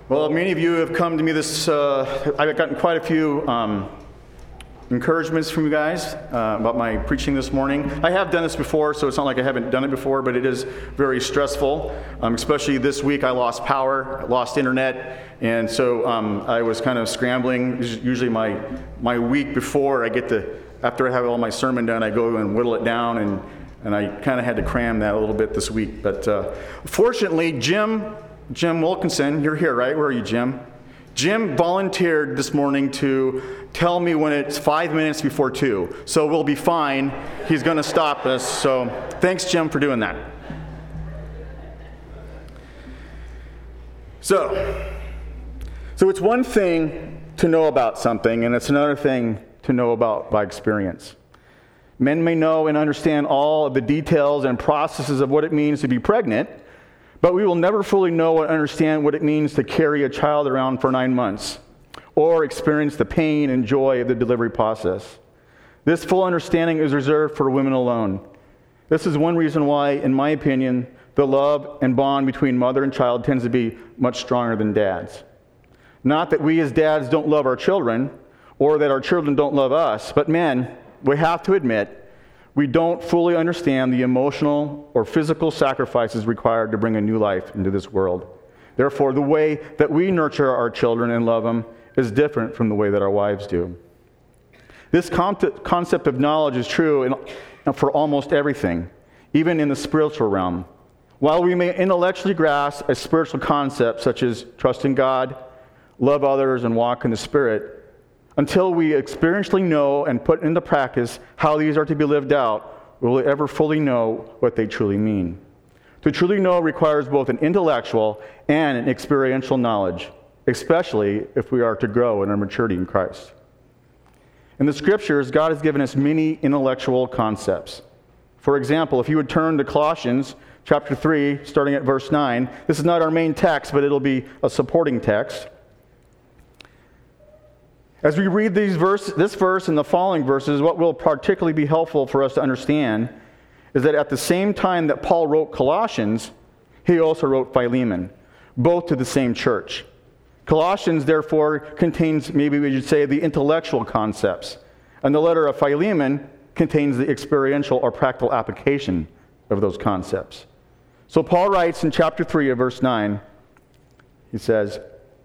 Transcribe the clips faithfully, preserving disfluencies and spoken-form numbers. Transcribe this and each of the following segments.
Well, many of you have come to me this, uh, I've gotten quite a few um, encouragements from you guys uh, about my preaching this morning. I have done this before, so it's not like I haven't done it before, but it is very stressful. Um, especially this week, I lost power, lost internet, and so um, I was kind of scrambling. Usually my, my week before I get to, after I have all my sermon done, I go and whittle it down, and, and I kind of had to cram that a little bit this week. But uh, fortunately, Jim... Jim Wilkinson, you're here, right? Where are you, Jim? Jim volunteered this morning to tell me when it's five minutes before two. So we'll be fine. He's going to stop us. So thanks, Jim, for doing that. So, so it's one thing to know about something, and it's another thing to know about by experience. Men may know and understand all of the details and processes of what it means to be pregnant, but we will never fully know and understand what it means to carry a child around for nine months or experience the pain and joy of the delivery process. This full understanding is reserved for women alone. This is one reason why, in my opinion, the love and bond between mother and child tends to be much stronger than dad's. Not that we as dads don't love our children or that our children don't love us, but men, we have to admit, we don't fully understand the emotional or physical sacrifices required to bring a new life into this world. Therefore, the way that we nurture our children and love them is different from the way that our wives do. This concept of knowledge is true in, for almost everything, even in the spiritual realm. While we may intellectually grasp a spiritual concept such as trust in God, love others, and walk in the Spirit, until we experientially know and put into practice how these are to be lived out, will we ever fully know what they truly mean. To truly know requires both an intellectual and an experiential knowledge, especially if we are to grow in our maturity in Christ. In the Scriptures, God has given us many intellectual concepts. For example, if you would turn to Colossians chapter three, starting at verse nine, this is not our main text, but it'll be a supporting text. As we read these verse, this verse and the following verses, what will particularly be helpful for us to understand is that at the same time that Paul wrote Colossians, he also wrote Philemon, both to the same church. Colossians, therefore, contains, maybe we should say, the intellectual concepts, and the letter of Philemon contains the experiential or practical application of those concepts. So Paul writes in chapter three of verse nine, he says,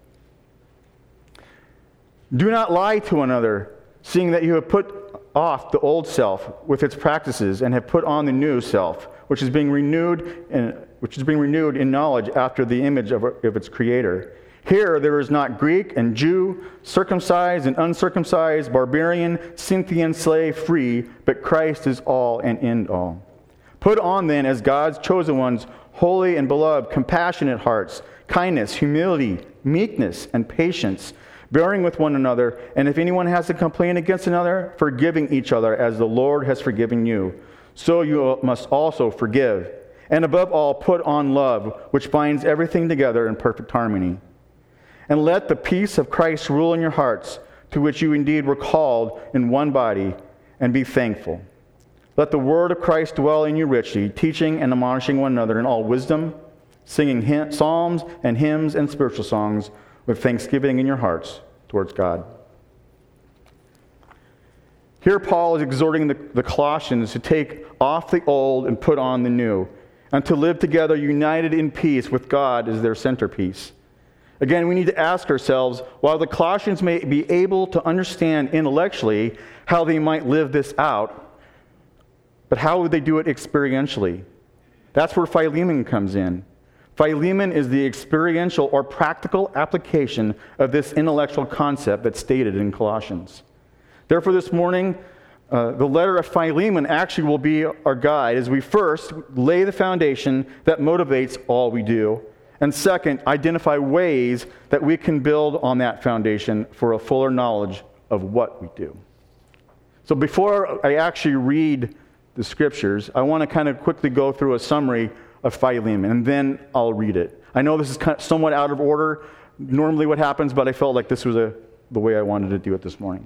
"Do not lie to one another, seeing that you have put off the old self with its practices and have put on the new self, which is being renewed in, which is being renewed in knowledge after the image of, of its creator. Here there is not Greek and Jew, circumcised and uncircumcised, barbarian, Scythian, slave, free, but Christ is all and in all. Put on then as God's chosen ones, holy and beloved, compassionate hearts, kindness, humility, meekness, and patience, bearing with one another, and if anyone has a complaint against another, forgiving each other as the Lord has forgiven you. So you must also forgive. And above all, put on love, which binds everything together in perfect harmony. And let the peace of Christ rule in your hearts, to which you indeed were called in one body, and be thankful. Let the word of Christ dwell in you richly, teaching and admonishing one another in all wisdom, singing hymn, psalms and hymns and spiritual songs, with thanksgiving in your hearts towards God." Here Paul is exhorting the, the Colossians to take off the old and put on the new, and to live together united in peace with God as their centerpiece. Again, we need to ask ourselves, while the Colossians may be able to understand intellectually how they might live this out, but how would they do it experientially? That's where Philemon comes in. Philemon is the experiential or practical application of this intellectual concept that's stated in Colossians. Therefore, this morning, uh, the letter of Philemon actually will be our guide as we first lay the foundation that motivates all we do, and second, identify ways that we can build on that foundation for a fuller knowledge of what we do. So before I actually read the scriptures, I want to kind of quickly go through a summary of Philemon, and then I'll read it. I know this is kind of somewhat out of order, normally what happens, but I felt like this was a, the way I wanted to do it this morning.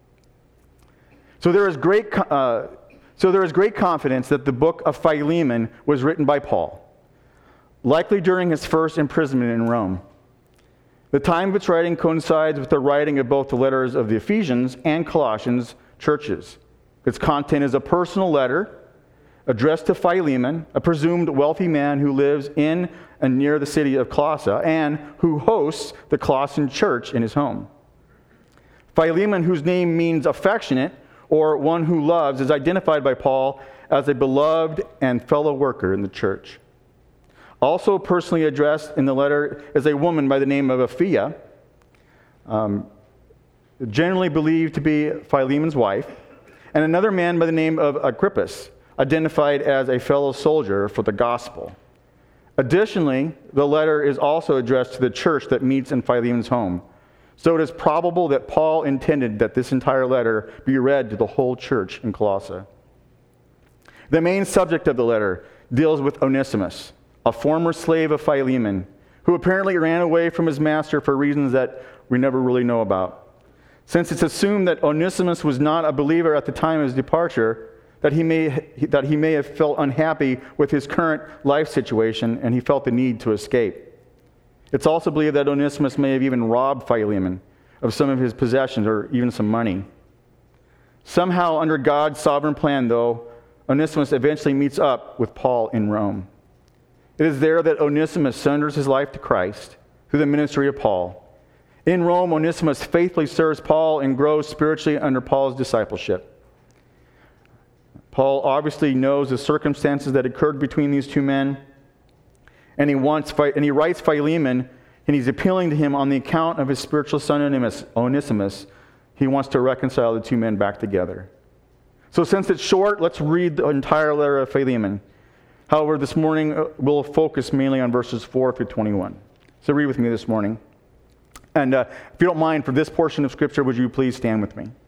So there is great, uh, so there is great confidence that the book of Philemon was written by Paul, likely during his first imprisonment in Rome. The time of its writing coincides with the writing of both the letters of the Ephesians and Colossians churches. Its content is a personal letter addressed to Philemon, a presumed wealthy man who lives in and near the city of Colossae and who hosts the Colossian church in his home. Philemon, whose name means affectionate or one who loves, is identified by Paul as a beloved and fellow worker in the church. Also personally addressed in the letter is a woman by the name of Apphia, um, generally believed to be Philemon's wife, and another man by the name of Agrippus, identified as a fellow soldier for the gospel. Additionally, the letter is also addressed to the church that meets in Philemon's home. So it is probable that Paul intended that this entire letter be read to the whole church in Colossae. The main subject of the letter deals with Onesimus, a former slave of Philemon, who apparently ran away from his master for reasons that we never really know about. Since it's assumed that Onesimus was not a believer at the time of his departure, that he may that he may have felt unhappy with his current life situation and he felt the need to escape. It's also believed that Onesimus may have even robbed Philemon of some of his possessions or even some money. Somehow, under God's sovereign plan, though, Onesimus eventually meets up with Paul in Rome. It is there that Onesimus surrenders his life to Christ through the ministry of Paul. In Rome, Onesimus faithfully serves Paul and grows spiritually under Paul's discipleship. Paul obviously knows the circumstances that occurred between these two men, and he wants and he writes Philemon, and he's appealing to him on the account of his spiritual son Onesimus. He wants to reconcile the two men back together. So since it's short, let's read the entire letter of Philemon. However, this morning we'll focus mainly on verses four through twenty-one. So read with me this morning. And uh, if you don't mind, for this portion of Scripture, would you please stand with me?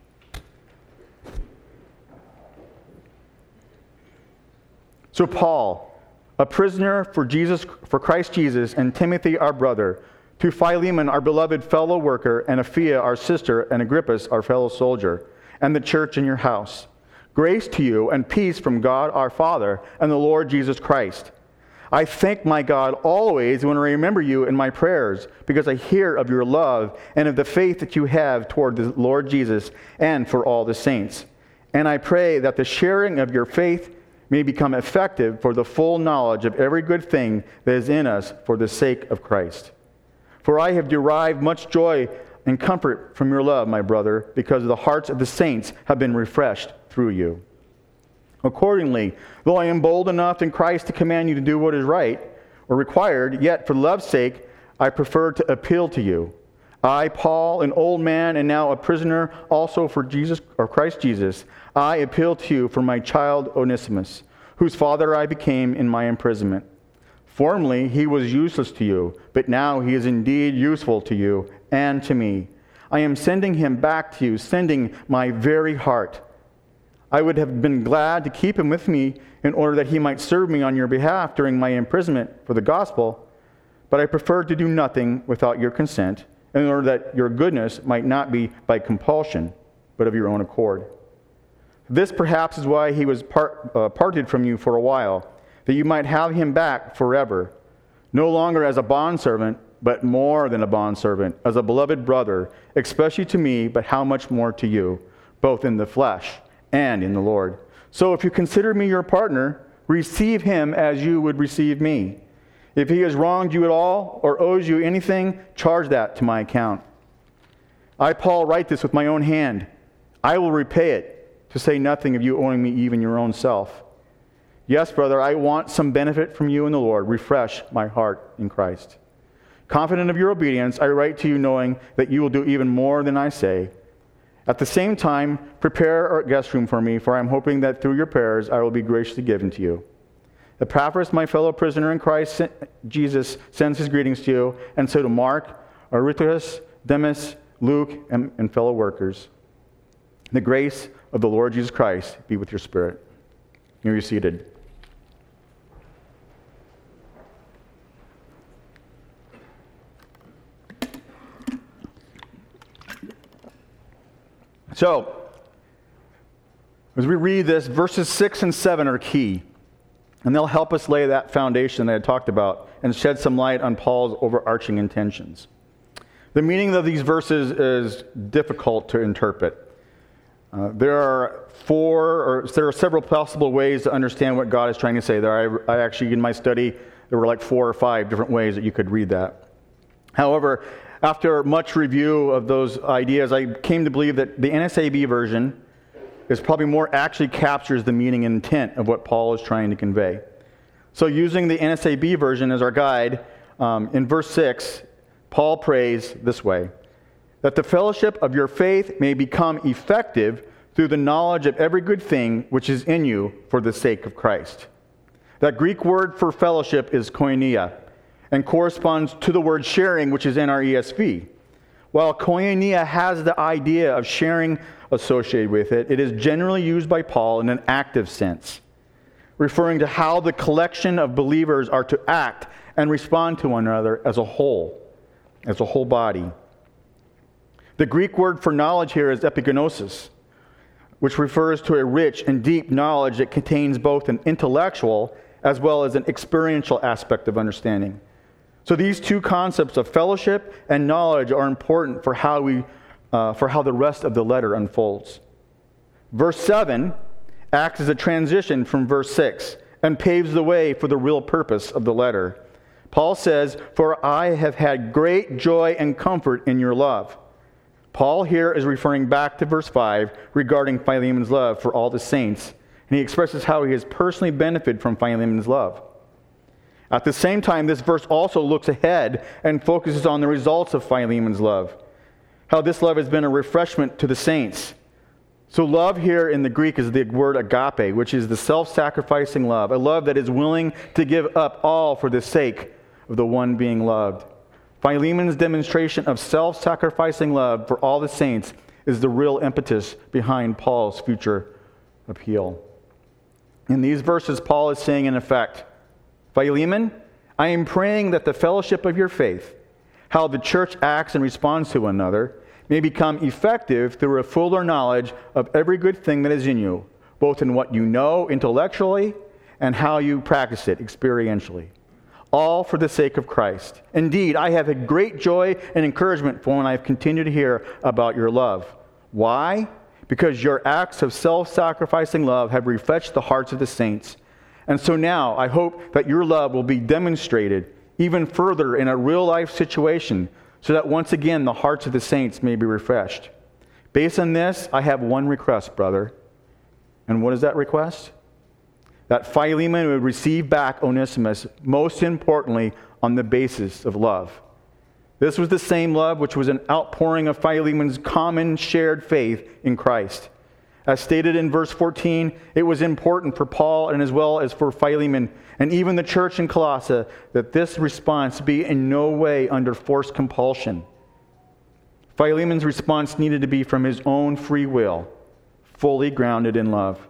So Paul, a prisoner for Jesus, for Christ Jesus, and Timothy our brother, to Philemon our beloved fellow worker, and Apphia our sister, and Agrippus our fellow soldier, and the church in your house. Grace to you and peace from God our Father and the Lord Jesus Christ. I thank my God always when I remember you in my prayers, because I hear of your love and of the faith that you have toward the Lord Jesus and for all the saints. And I pray that the sharing of your faith may become effective for the full knowledge of every good thing that is in us for the sake of Christ. For I have derived much joy and comfort from your love, my brother, because the hearts of the saints have been refreshed through you. Accordingly, though I am bold enough in Christ to command you to do what is right or required, yet for love's sake I prefer to appeal to you. I, Paul, an old man and now a prisoner also for Jesus or Christ Jesus, I appeal to you for my child Onesimus, whose father I became in my imprisonment. Formerly he was useless to you, but now he is indeed useful to you and to me. I am sending him back to you, sending my very heart. I would have been glad to keep him with me in order that he might serve me on your behalf during my imprisonment for the gospel, but I preferred to do nothing without your consent, in order that your goodness might not be by compulsion, but of your own accord. This perhaps is why he was part, uh, parted from you for a while, that you might have him back forever, no longer as a bondservant, but more than a bondservant, as a beloved brother, especially to me, but how much more to you, both in the flesh and in the Lord. So if you consider me your partner, receive him as you would receive me. If he has wronged you at all or owes you anything, charge that to my account. I, Paul, write this with my own hand. I will repay it, to say nothing of you owing me even your own self. Yes, brother, I want some benefit from you in the Lord. Refresh my heart in Christ. Confident of your obedience, I write to you knowing that you will do even more than I say. At the same time, prepare a guest room for me, for I am hoping that through your prayers I will be graciously given to you. Epaphras, my fellow prisoner in Christ Jesus, sends his greetings to you, and so do Mark, Aristarchus, Demas, Luke, and, and fellow workers. The grace of the Lord Jesus Christ be with your spirit. You are seated. So, as we read this, verses six and seven are key. And they'll help us lay that foundation that I talked about and shed some light on Paul's overarching intentions. The meaning of these verses is difficult to interpret. Uh, there are four, or there are several possible ways to understand what God is trying to say there. I, I actually, in my study, there were like four or five different ways that you could read that. However, after much review of those ideas, I came to believe that the N S A B version is probably more actually captures the meaning and intent of what Paul is trying to convey. So using the N S A B version as our guide, um, in verse six, Paul prays this way: that the fellowship of your faith may become effective through the knowledge of every good thing which is in you for the sake of Christ. That Greek word for fellowship is koinonia, and corresponds to the word sharing, which is in our E S V. While koinonia has the idea of sharing associated with it, it is generally used by Paul in an active sense, referring to how the collection of believers are to act and respond to one another as a whole, as a whole body. The Greek word for knowledge here is epigenosis, which refers to a rich and deep knowledge that contains both an intellectual as well as an experiential aspect of understanding. So these two concepts of fellowship and knowledge are important for how we, uh, for how the rest of the letter unfolds. Verse seven acts as a transition from verse six and paves the way for the real purpose of the letter. Paul says, "For I have had great joy and comfort in your love." Paul here is referring back to verse five regarding Philemon's love for all the saints, and he expresses how he has personally benefited from Philemon's love. At the same time, this verse also looks ahead and focuses on the results of Philemon's love, how this love has been a refreshment to the saints. So love here in the Greek is the word agape, which is the self-sacrificing love, a love that is willing to give up all for the sake of the one being loved. Philemon's demonstration of self-sacrificing love for all the saints is the real impetus behind Paul's future appeal. In these verses, Paul is saying in effect, Philemon, I am praying that the fellowship of your faith, how the church acts and responds to one another, may become effective through a fuller knowledge of every good thing that is in you, both in what you know intellectually and how you practice it experientially, all for the sake of Christ. Indeed, I have had great joy and encouragement for when I have continued to hear about your love. Why? Because your acts of self-sacrificing love have refreshed the hearts of the saints. And so now I hope that your love will be demonstrated even further in a real-life situation, so that once again the hearts of the saints may be refreshed. Based on this, I have one request, brother. And what is that request? That Philemon would receive back Onesimus, most importantly, on the basis of love. This was the same love which was an outpouring of Philemon's common shared faith in Christ. As stated in verse fourteen, it was important for Paul and as well as for Philemon and even the church in Colossae that this response be in no way under forced compulsion. Philemon's response needed to be from his own free will, fully grounded in love.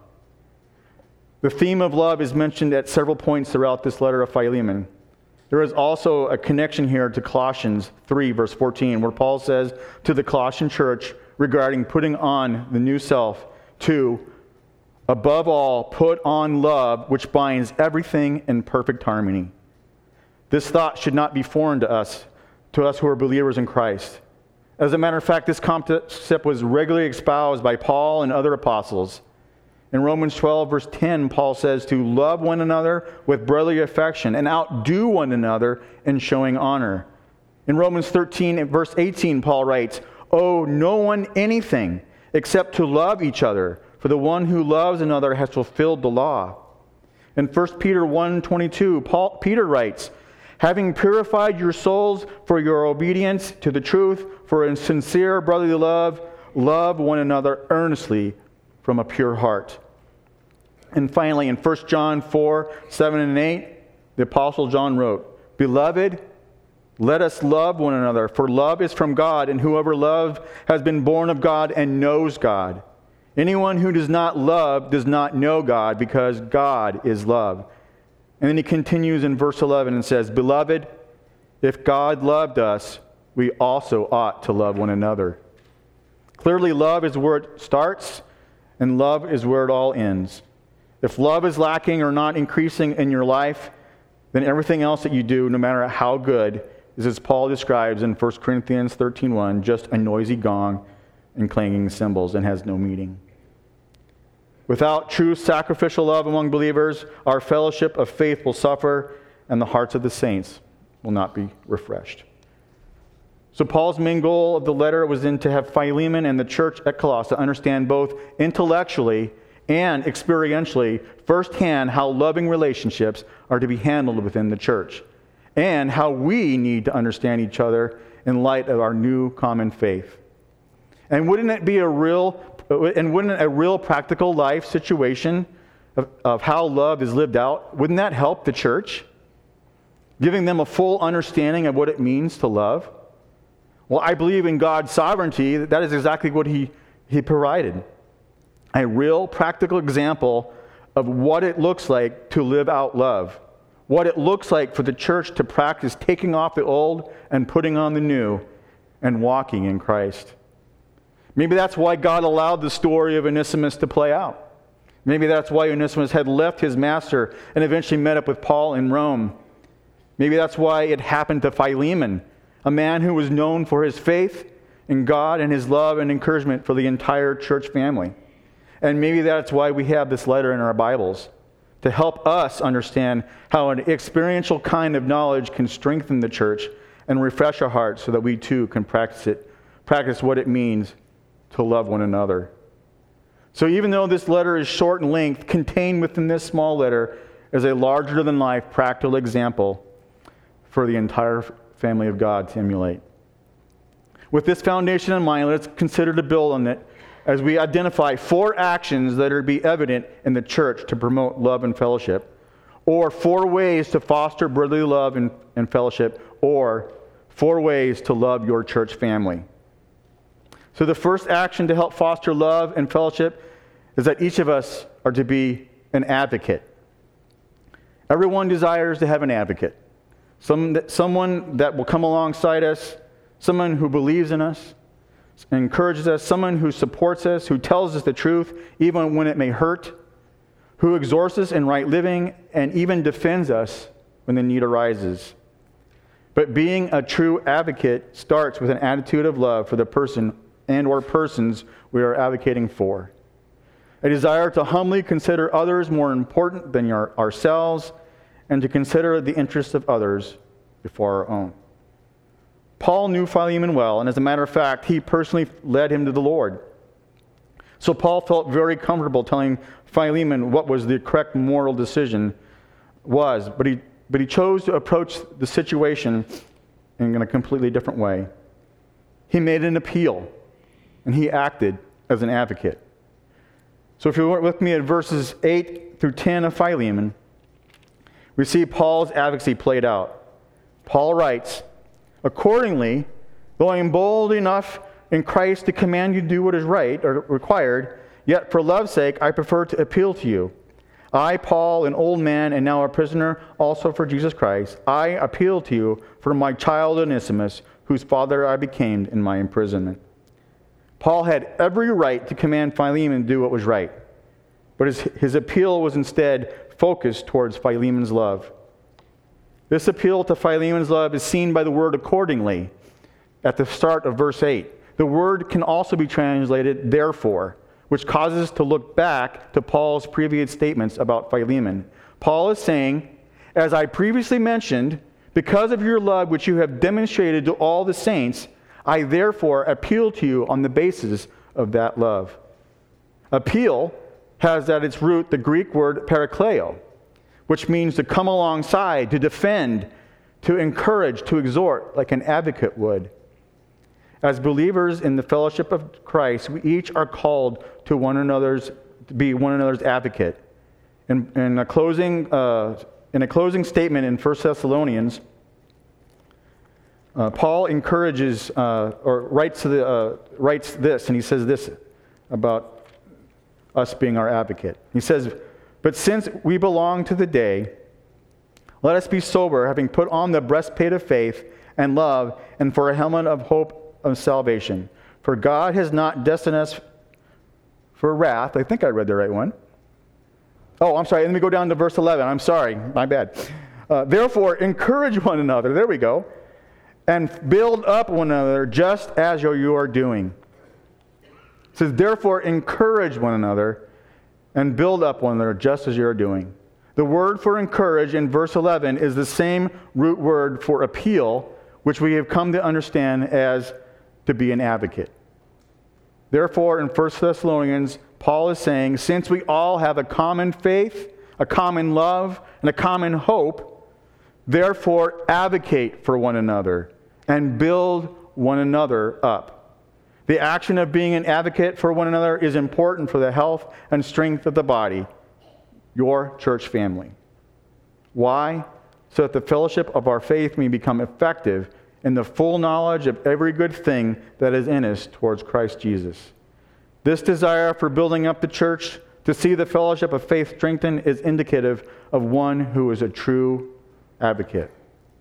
The theme of love is mentioned at several points throughout this letter of Philemon. There is also a connection here to Colossians three, verse fourteen, where Paul says to the Colossian church regarding putting on the new self, to, above all, put on love, which binds everything in perfect harmony. This thought should not be foreign to us, to us who are believers in Christ. As a matter of fact, this concept was regularly espoused by Paul and other apostles. In Romans twelve, verse ten, Paul says to love one another with brotherly affection and outdo one another in showing honor. In Romans thirteen, verse eighteen, Paul writes, "Owe no one anything except to love each other, for the one who loves another has fulfilled the law." In First Peter one twenty-two, Paul, Peter writes, "Having purified your souls for your obedience to the truth, for in sincere brotherly love, love one another earnestly from a pure heart." And finally, in First John four, seven and eight, the Apostle John wrote, "Beloved, let us love one another, for love is from God, and whoever loves has been born of God and knows God. Anyone who does not love does not know God, because God is love." And then he continues in verse eleven and says, "Beloved, if God loved us, we also ought to love one another." Clearly, love is where it starts, and love is where it all ends. If love is lacking or not increasing in your life, then everything else that you do, no matter how good, is, as Paul describes in First Corinthians thirteen one, just a noisy gong and clanging cymbals, and has no meaning. Without true sacrificial love among believers, our fellowship of faith will suffer, and the hearts of the saints will not be refreshed. So Paul's main goal of the letter was then to have Philemon and the church at Colossae understand both intellectually and experientially firsthand how loving relationships are to be handled within the church, and how we need to understand each other in light of our new common faith. And wouldn't it be a real, and wouldn't a real practical life situation of, of how love is lived out, wouldn't that help the church? Giving them a full understanding of what it means to love? Well, I believe in God's sovereignty. That is exactly what he, he provided. A real practical example of what it looks like to live out love. What it looks like for the church to practice taking off the old and putting on the new and walking in Christ. Maybe that's why God allowed the story of Onesimus to play out. Maybe that's why Onesimus had left his master and eventually met up with Paul in Rome. Maybe that's why it happened to Philemon, a man who was known for his faith in God and his love and encouragement for the entire church family. And maybe that's why we have this letter in our Bibles, to help us understand how an experiential kind of knowledge can strengthen the church and refresh our hearts so that we too can practice it, practice what it means to love one another. So even though this letter is short in length, contained within this small letter is a larger-than-life practical example for the entire family of God to emulate. With this foundation in mind, let's consider to build on it as we identify four actions that are to be evident in the church to promote love and fellowship, or four ways to foster brotherly love and, and fellowship, or four ways to love your church family. So the first action to help foster love and fellowship is that each of us are to be an advocate. Everyone desires to have an advocate. Some, someone that will come alongside us, someone who believes in us, encourages us, someone who supports us, who tells us the truth even when it may hurt, who exhorts us in right living, and even defends us when the need arises. But being a true advocate starts with an attitude of love for the person and or persons we are advocating for. A desire to humbly consider others more important than our, ourselves, and to consider the interests of others before our own. Paul knew Philemon well, and as a matter of fact, he personally led him to the Lord. So Paul felt very comfortable telling Philemon what was the correct moral decision was, but he, but he chose to approach the situation in a completely different way. He made an appeal, and he acted as an advocate. So if you were with me at verses eight through ten of Philemon, we see Paul's advocacy played out. Paul writes, "Accordingly, though I am bold enough in Christ to command you to do what is right or required, yet for love's sake I prefer to appeal to you. I, Paul, an old man and now a prisoner also for Jesus Christ, I appeal to you for my child Onesimus, whose father I became in my imprisonment." Paul had every right to command Philemon to do what was right, but his, his appeal was instead focused towards Philemon's love. This appeal to Philemon's love is seen by the word accordingly at the start of verse eight. The word can also be translated therefore, which causes us to look back to Paul's previous statements about Philemon. Paul is saying, as I previously mentioned, because of your love which you have demonstrated to all the saints, I therefore appeal to you on the basis of that love. Appeal has at its root the Greek word parakleo, which means to come alongside, to defend, to encourage, to exhort, like an advocate would. As believers in the fellowship of Christ, we each are called to one another's, to be one another's advocate. In, in, a, closing, uh, in a closing statement in First Thessalonians, uh, Paul encourages, uh, or writes, the, uh, writes this, and he says this about us being our advocate. He says, "But since we belong to the day, let us be sober, having put on the breastplate of faith and love, and for a helmet of hope of salvation. For God has not destined us for wrath." I think I read the right one. Oh, I'm sorry. Let me go down to verse eleven. I'm sorry. My bad. Uh, "Therefore, encourage one another." There we go. and build up one another just as you are doing. It says, therefore, encourage one another and build up one another just as you are doing. The word for encourage in verse eleven is the same root word for appeal, which we have come to understand as to be an advocate. Therefore, in First Thessalonians, Paul is saying, since we all have a common faith, a common love, and a common hope, therefore advocate for one another and build one another up. The action of being an advocate for one another is important for the health and strength of the body, your church family. Why? So that the fellowship of our faith may become effective in the full knowledge of every good thing that is in us towards Christ Jesus. This desire for building up the church to see the fellowship of faith strengthened is indicative of one who is a true advocate.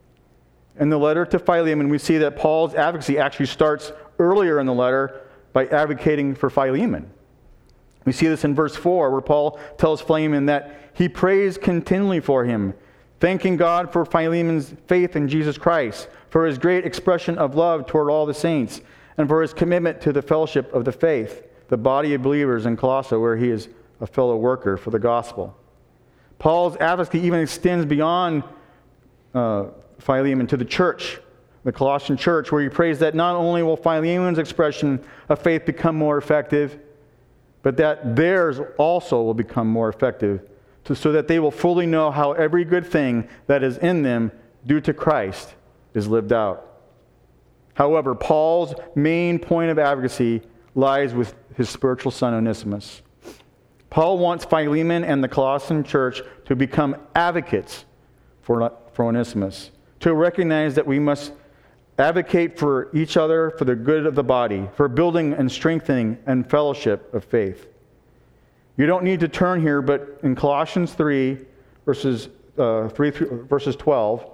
In the letter to Philemon, we see that Paul's advocacy actually starts earlier in the letter by advocating for Philemon. We see this in verse four, where Paul tells Philemon that he prays continually for him, thanking God for Philemon's faith in Jesus Christ, for his great expression of love toward all the saints, and for his commitment to the fellowship of the faith, the body of believers in Colossae, where he is a fellow worker for the gospel. Paul's advocacy even extends beyond uh, Philemon to the church, the Colossian church, where he prays that not only will Philemon's expression of faith become more effective, but that theirs also will become more effective, to, so that they will fully know how every good thing that is in them due to Christ is lived out. However, Paul's main point of advocacy lies with his spiritual son Onesimus. Paul wants Philemon and the Colossian church to become advocates for, for Onesimus, to recognize that we must advocate for each other for the good of the body, for building and strengthening and fellowship of faith. You don't need to turn here, but in Colossians three, verses uh, three, verses twelve,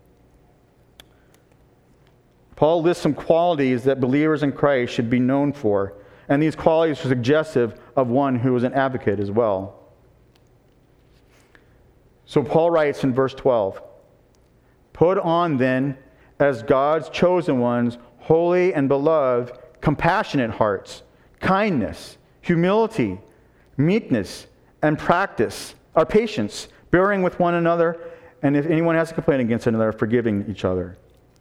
Paul lists some qualities that believers in Christ should be known for, and these qualities are suggestive of one who is an advocate as well. So Paul writes in verse twelve, "Put on then, as God's chosen ones, holy and beloved, compassionate hearts, kindness, humility, meekness, and practice, or patience, bearing with one another, and if anyone has a complaint against another, forgiving each other."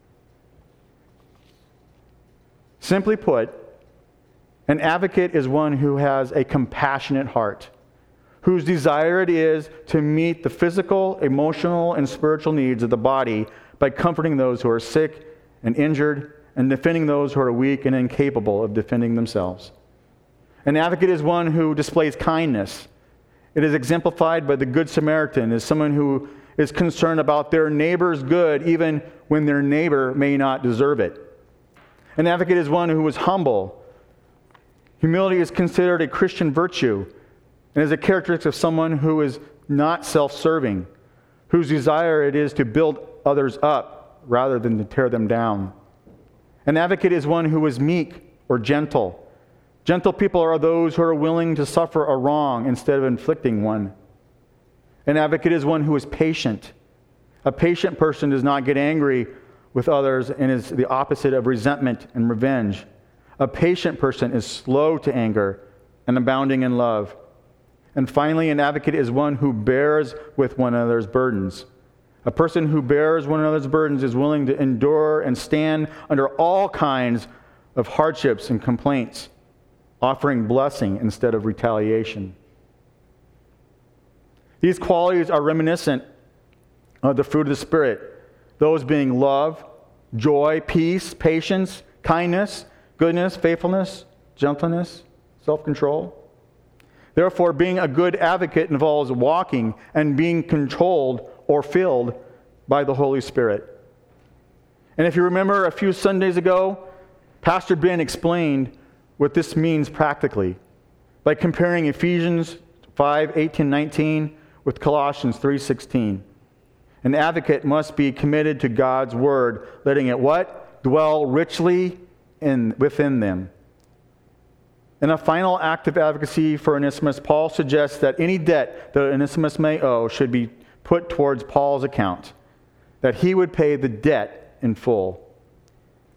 Simply put, an advocate is one who has a compassionate heart, whose desire it is to meet the physical, emotional, and spiritual needs of the body by comforting those who are sick and injured and defending those who are weak and incapable of defending themselves. An advocate is one who displays kindness. It is exemplified by the Good Samaritan as someone who is concerned about their neighbor's good even when their neighbor may not deserve it. An advocate is one who is humble. Humility is considered a Christian virtue and is a characteristic of someone who is not self-serving, whose desire it is to build others up rather than to tear them down. An advocate is one who is meek or gentle. Gentle people are those who are willing to suffer a wrong instead of inflicting one. An advocate is one who is patient. A patient person does not get angry with others and is the opposite of resentment and revenge. A patient person is slow to anger and abounding in love. And finally, an advocate is one who bears with one another's burdens. A person who bears one another's burdens is willing to endure and stand under all kinds of hardships and complaints, offering blessing instead of retaliation. These qualities are reminiscent of the fruit of the Spirit, those being love, joy, peace, patience, kindness, goodness, faithfulness, gentleness, self-control. Therefore, being a good advocate involves walking and being controlled or filled by the Holy Spirit. And if you remember a few Sundays ago, Pastor Ben explained what this means practically by comparing Ephesians five, eighteen, nineteen with Colossians three, sixteen. An advocate must be committed to God's word, letting it what? Dwell richly in within them. In a final act of advocacy for Onesimus, Paul suggests that any debt that Onesimus may owe should be put towards Paul's account, that he would pay the debt in full.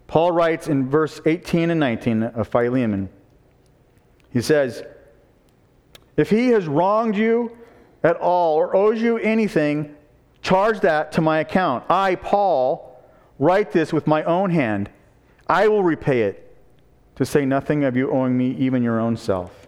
Paul writes in verse eighteen and nineteen of Philemon. He says, if he has wronged you at all or owes you anything, charge that to my account. I, Paul, write this with my own hand. I will repay it, to say nothing of you owing me even your own self.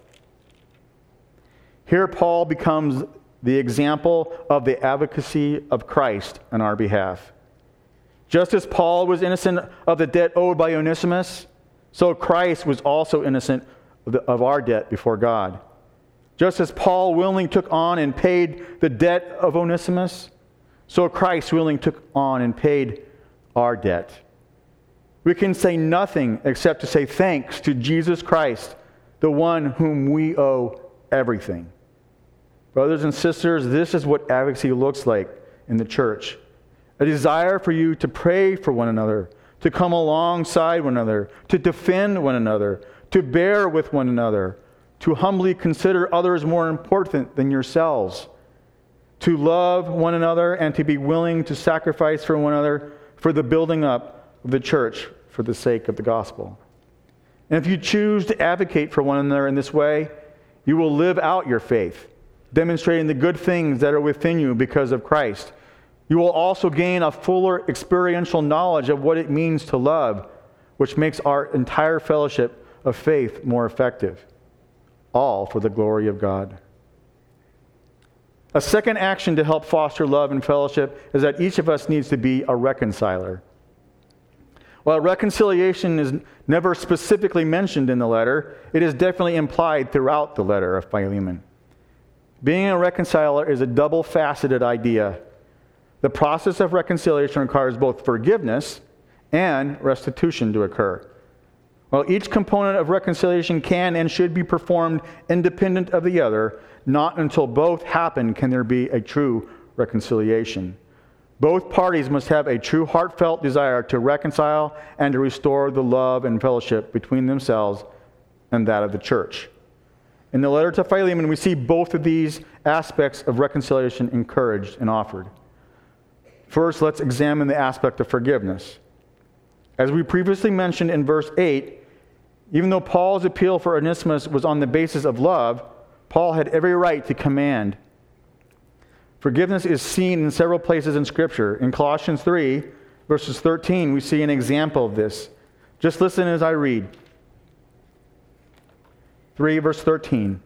Here Paul becomes the example of the advocacy of Christ on our behalf. Just as Paul was innocent of the debt owed by Onesimus, so Christ was also innocent of, the, of our debt before God. Just as Paul willingly took on and paid the debt of Onesimus, so Christ willingly took on and paid our debt. We can say nothing except to say thanks to Jesus Christ, the one whom we owe everything. Brothers and sisters, this is what advocacy looks like in the church. A desire for you to pray for one another, to come alongside one another, to defend one another, to bear with one another, to humbly consider others more important than yourselves, to love one another and to be willing to sacrifice for one another for the building up of the church for the sake of the gospel. And if you choose to advocate for one another in this way, you will live out your faith, demonstrating the good things that are within you because of Christ. You will also gain a fuller experiential knowledge of what it means to love, which makes our entire fellowship of faith more effective, all for the glory of God. A second action to help foster love and fellowship is that each of us needs to be a reconciler. While reconciliation is never specifically mentioned in the letter, it is definitely implied throughout the letter of Philemon. Being a reconciler is a double-faceted idea. The process of reconciliation requires both forgiveness and restitution to occur. While each component of reconciliation can and should be performed independent of the other, not until both happen can there be a true reconciliation. Both parties must have a true heartfelt desire to reconcile and to restore the love and fellowship between themselves and that of the church. In the letter to Philemon, we see both of these aspects of reconciliation encouraged and offered. First, let's examine the aspect of forgiveness. As we previously mentioned in verse eight, even though Paul's appeal for Onesimus was on the basis of love, Paul had every right to command. Forgiveness is seen in several places in Scripture. In Colossians three, verses thirteen, we see an example of this. Just listen as I read. three, verse thirteen.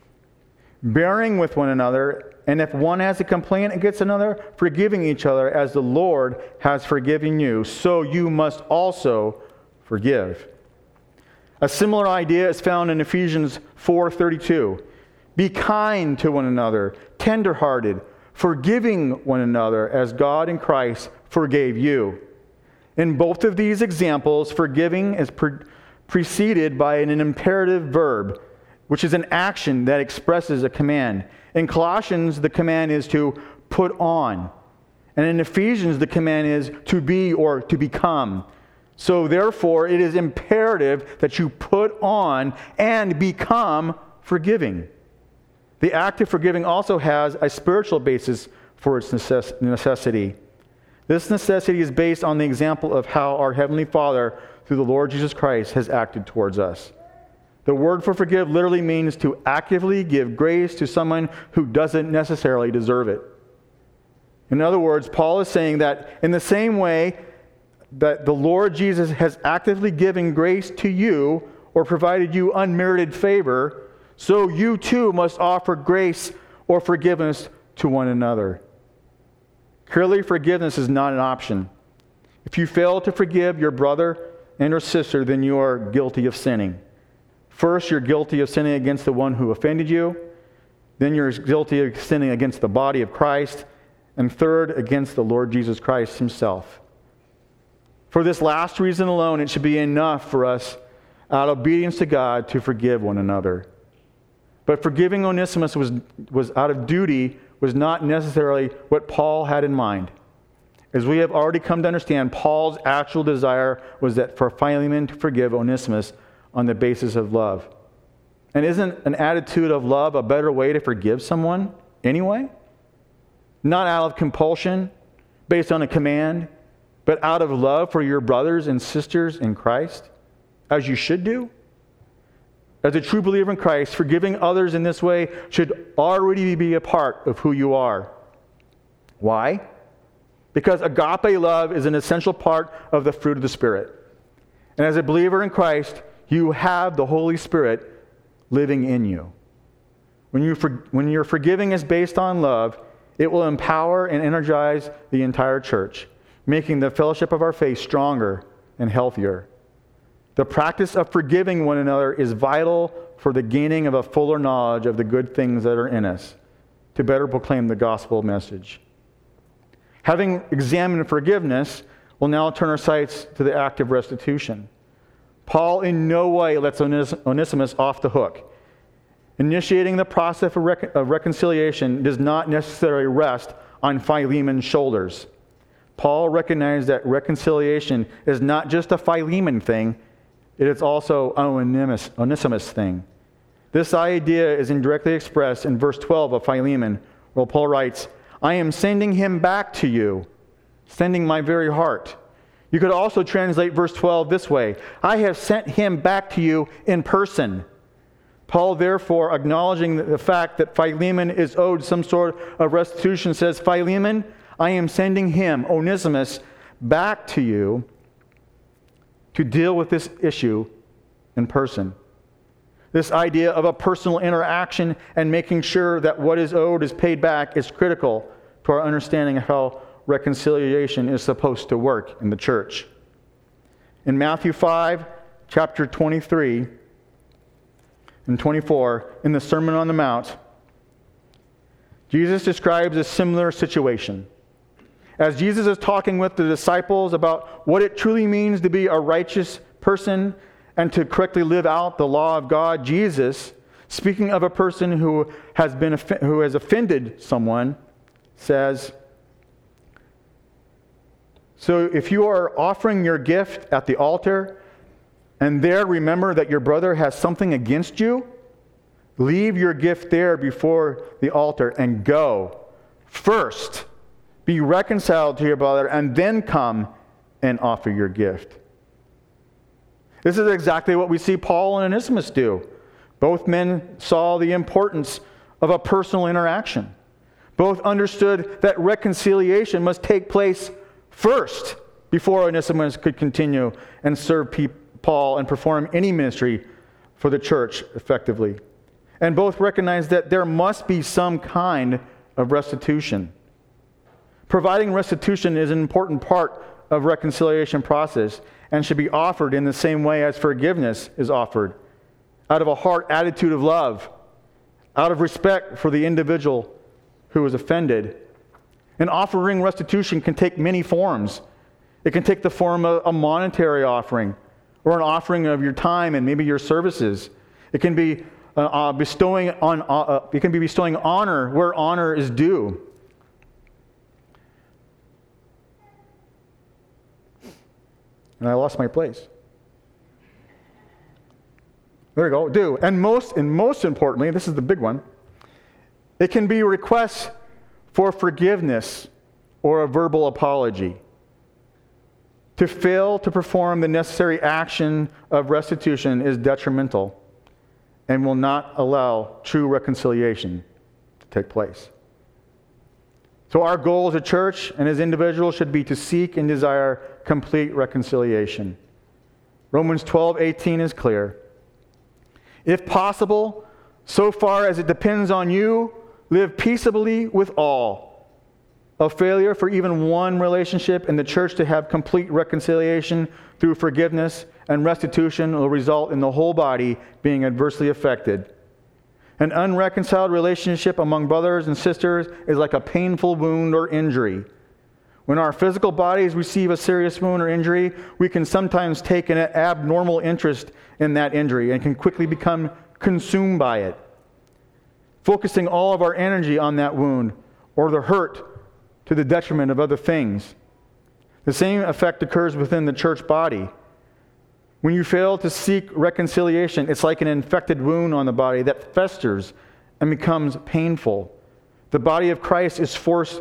Bearing with one another, and if one has a complaint against another, forgiving each other as the Lord has forgiven you, so you must also forgive. A similar idea is found in Ephesians four thirty-two. Be kind to one another, tenderhearted, forgiving one another as God in Christ forgave you. In both of these examples, forgiving is pre- preceded by an, an imperative verb, which is an action that expresses a command. In Colossians, the command is to put on. And in Ephesians, the command is to be or to become. So therefore, it is imperative that you put on and become forgiving. The act of forgiving also has a spiritual basis for its necess- necessity. This necessity is based on the example of how our Heavenly Father, through the Lord Jesus Christ, has acted towards us. The word for forgive literally means to actively give grace to someone who doesn't necessarily deserve it. In other words, Paul is saying that in the same way that the Lord Jesus has actively given grace to you or provided you unmerited favor, so you too must offer grace or forgiveness to one another. Clearly, forgiveness is not an option. If you fail to forgive your brother and or sister, then you are guilty of sinning. First, you're guilty of sinning against the one who offended you. Then you're guilty of sinning against the body of Christ. And third, against the Lord Jesus Christ himself. For this last reason alone, it should be enough for us, out of obedience to God, to forgive one another. But forgiving Onesimus was, was out of duty, was not necessarily what Paul had in mind. As we have already come to understand, Paul's actual desire was that for Philemon to forgive Onesimus on the basis of love. And isn't an attitude of love a better way to forgive someone anyway? Not out of compulsion, based on a command, but out of love for your brothers and sisters in Christ, as you should do? As a true believer in Christ, forgiving others in this way should already be a part of who you are. Why? Because agape love is an essential part of the fruit of the Spirit. And as a believer in Christ, you have the Holy Spirit living in you. When, you for, when your forgiving is based on love, it will empower and energize the entire church, making the fellowship of our faith stronger and healthier. The practice of forgiving one another is vital for the gaining of a fuller knowledge of the good things that are in us, to better proclaim the gospel message. Having examined forgiveness, we'll now turn our sights to the act of restitution. Paul in no way lets Onys- Onesimus off the hook. Initiating the process of, rec- of reconciliation does not necessarily rest on Philemon's shoulders. Paul recognized that reconciliation is not just a Philemon thing, it is also an Onesimus, Onesimus thing. This idea is indirectly expressed in verse twelve of Philemon, where Paul writes, I am sending him back to you, sending my very heart. You could also translate verse twelve this way, I have sent him back to you in person. Paul, therefore, acknowledging the fact that Philemon is owed some sort of restitution, says, Philemon, I am sending him, Onesimus, back to you to deal with this issue in person. This idea of a personal interaction and making sure that what is owed is paid back is critical to our understanding of how reconciliation is supposed to work in the church. In Matthew five, chapter twenty-three and twenty-four, in the Sermon on the Mount, Jesus describes a similar situation. As Jesus is talking with the disciples about what it truly means to be a righteous person and to correctly live out the law of God, Jesus, speaking of a person who has been who has offended someone, says, so if you are offering your gift at the altar and there remember that your brother has something against you, leave your gift there before the altar and go. First, be reconciled to your brother and then come and offer your gift. This is exactly what we see Paul and Onesimus do. Both men saw the importance of a personal interaction. Both understood that reconciliation must take place first before Onesimus could continue and serve Paul and perform any ministry for the church effectively. And both recognized that there must be some kind of restitution. Providing restitution is an important part of reconciliation process and should be offered in the same way as forgiveness is offered, out of a heart attitude of love, out of respect for the individual who was offended. And offering restitution can take many forms. It can take the form of a monetary offering or an offering of your time and maybe your services. It can be uh, uh, bestowing on uh, it can be bestowing honor where honor is due. And I lost my place. There we go. Do. And most, and most importantly, this is the big one, it can be requests for forgiveness or a verbal apology. To fail to perform the necessary action of restitution is detrimental and will not allow true reconciliation to take place. So our goal as a church and as individuals should be to seek and desire complete reconciliation. Romans twelve eighteen is clear. If possible, so far as it depends on you, live peaceably with all. A failure for even one relationship in the church to have complete reconciliation through forgiveness and restitution will result in the whole body being adversely affected. An unreconciled relationship among brothers and sisters is like a painful wound or injury. When our physical bodies receive a serious wound or injury, we can sometimes take an abnormal interest in that injury and can quickly become consumed by it, focusing all of our energy on that wound or the hurt to the detriment of other things. The same effect occurs within the church body. When you fail to seek reconciliation, it's like an infected wound on the body that festers and becomes painful. The body of Christ is forced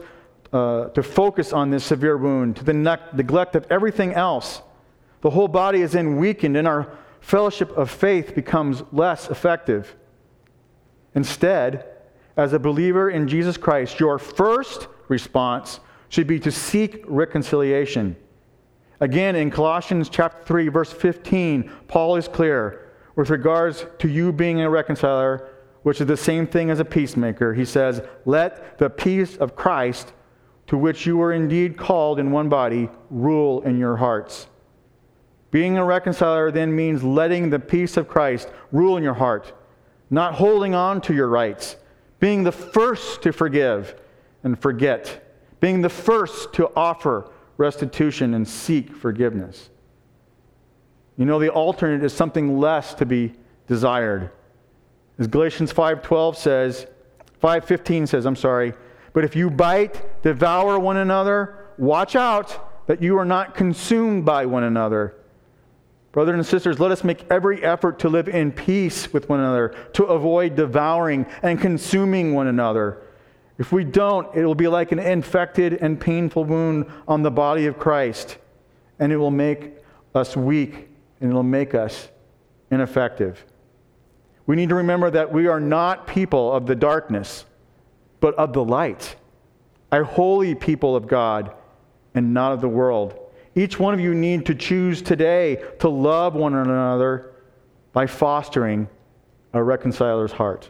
uh, to focus on this severe wound, to the ne- neglect of everything else. The whole body is then weakened, and our fellowship of faith becomes less effective. Instead, as a believer in Jesus Christ, your first response should be to seek reconciliation. Again, in Colossians chapter three, verse fifteen, Paul is clear with regards to you being a reconciler, which is the same thing as a peacemaker. He says, "Let the peace of Christ, to which you were indeed called in one body, rule in your hearts." Being a reconciler then means letting the peace of Christ rule in your heart, not holding on to your rights, being the first to forgive and forget, being the first to offer restitution and seek forgiveness. You know, the alternate is something less to be desired. As Galatians five twelve says, five fifteen says, I'm sorry, "But if you bite, devour one another, watch out that you are not consumed by one another." Brothers and sisters, let us make every effort to live in peace with one another, to avoid devouring and consuming one another. If we don't, it will be like an infected and painful wound on the body of Christ, and it will make us weak, and it will make us ineffective. We need to remember that we are not people of the darkness, but of the light, a holy people of God, and not of the world. Each one of you need to choose today to love one another by fostering a reconciler's heart.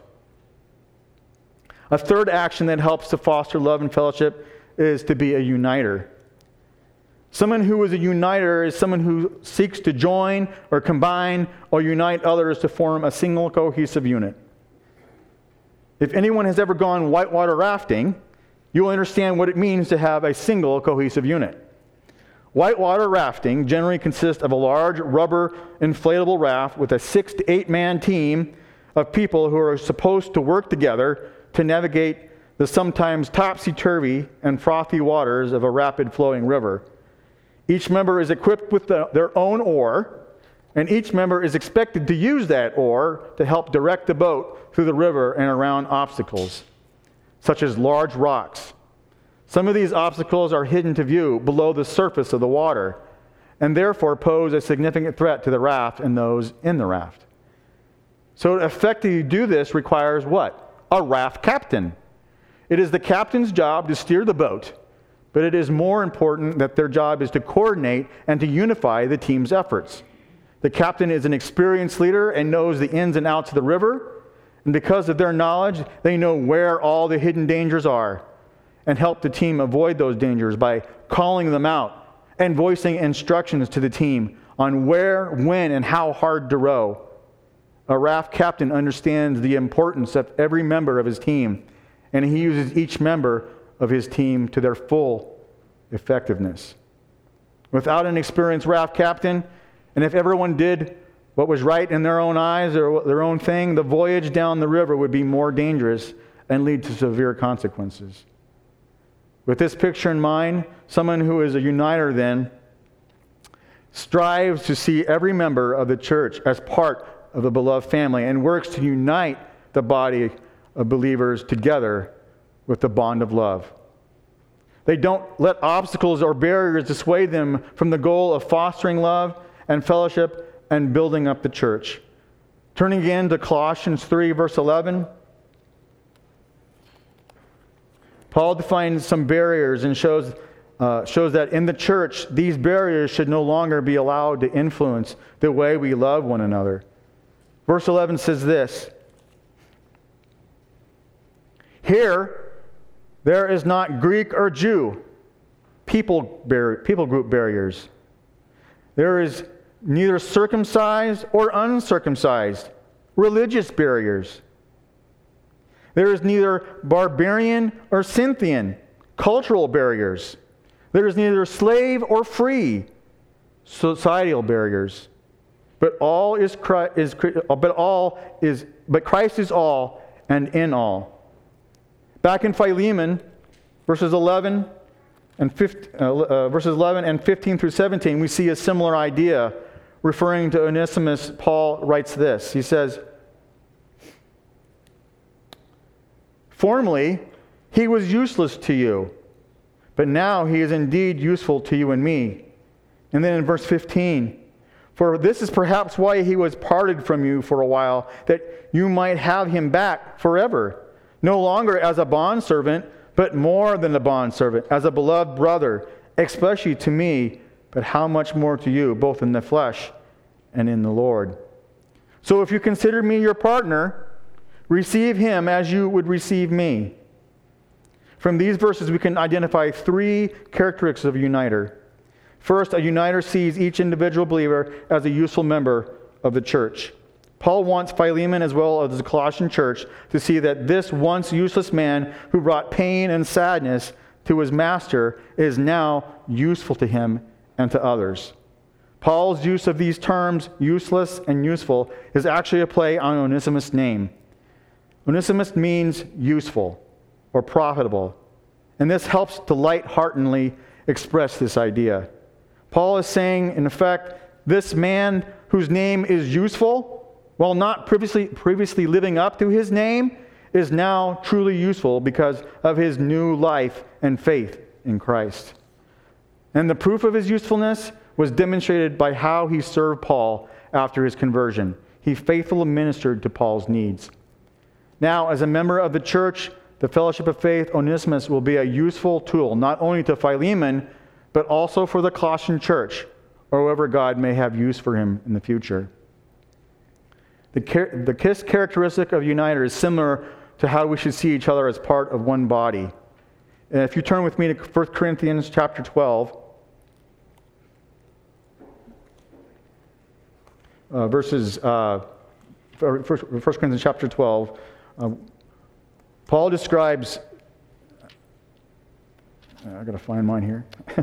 A third action that helps to foster love and fellowship is to be a uniter. Someone who is a uniter is someone who seeks to join or combine or unite others to form a single cohesive unit. If anyone has ever gone whitewater rafting, you'll understand what it means to have a single cohesive unit. Whitewater rafting generally consists of a large rubber inflatable raft with a six to eight man team of people who are supposed to work together to navigate the sometimes topsy-turvy and frothy waters of a rapid-flowing river. Each member is equipped with the, their own oar, and each member is expected to use that oar to help direct the boat through the river and around obstacles, such as large rocks. Some of these obstacles are hidden to view below the surface of the water, and therefore pose a significant threat to the raft and those in the raft. So to effectively do this requires what? A raft captain. It is the captain's job to steer the boat, but it is more important that their job is to coordinate and to unify the team's efforts. The captain is an experienced leader and knows the ins and outs of the river, and because of their knowledge, they know where all the hidden dangers are and help the team avoid those dangers by calling them out and voicing instructions to the team on where, when, and how hard to row. A raft captain understands the importance of every member of his team, and he uses each member of his team to their full effectiveness. Without an experienced raft captain, and if everyone did what was right in their own eyes or their own thing, the voyage down the river would be more dangerous and lead to severe consequences. With this picture in mind, someone who is a uniter then strives to see every member of the church as part of the beloved family and works to unite the body of believers together with the bond of love. They don't let obstacles or barriers dissuade them from the goal of fostering love and fellowship and building up the church. Turning again to Colossians three, verse eleven. Paul defines some barriers and shows, uh, shows that in the church, these barriers should no longer be allowed to influence the way we love one another. Verse eleven says this: "Here, there is not Greek or Jew, people, bar- people group barriers. There is neither circumcised or uncircumcised, religious barriers. There is neither barbarian or Scythian, cultural barriers. There is neither slave or free, societal barriers. But all is Christ, is but all is but Christ is all and in all." Back in Philemon, verses eleven and fifteen, uh, uh, verses eleven and fifteen through seventeen, we see a similar idea. Referring to Onesimus, Paul writes this. He says, "Formerly, he was useless to you, but now he is indeed useful to you and me. And then in verse fifteen, for this is perhaps why he was parted from you for a while, that you might have him back forever, no longer as a bondservant, but more than a bondservant, as a beloved brother, especially to me, but how much more to you, both in the flesh and in the Lord. So if you consider me your partner, receive him as you would receive me. From these verses, we can identify three characteristics of a uniter. First, a uniter sees each individual believer as a useful member of the church. Paul wants Philemon as well as the Colossian church to see that this once useless man who brought pain and sadness to his master is now useful to him and to others. Paul's use of these terms, useless and useful, is actually a play on Onesimus' name. Onesimus means useful or profitable, and this helps to lightheartedly express this idea. Paul is saying, in effect, this man whose name is useful, while not previously, previously living up to his name, is now truly useful because of his new life and faith in Christ. And the proof of his usefulness was demonstrated by how he served Paul after his conversion. He faithfully ministered to Paul's needs. Now, as a member of the church, the Fellowship of Faith, Onesimus will be a useful tool, not only to Philemon, but also for the Colossian church, or whoever God may have use for him in the future. The, char- the KISS characteristic of uniter is similar to how we should see each other as part of one body. And if you turn with me to First Corinthians chapter twelve, uh, verses, uh, First Corinthians chapter twelve, uh, Paul describes, I've got to find mine here.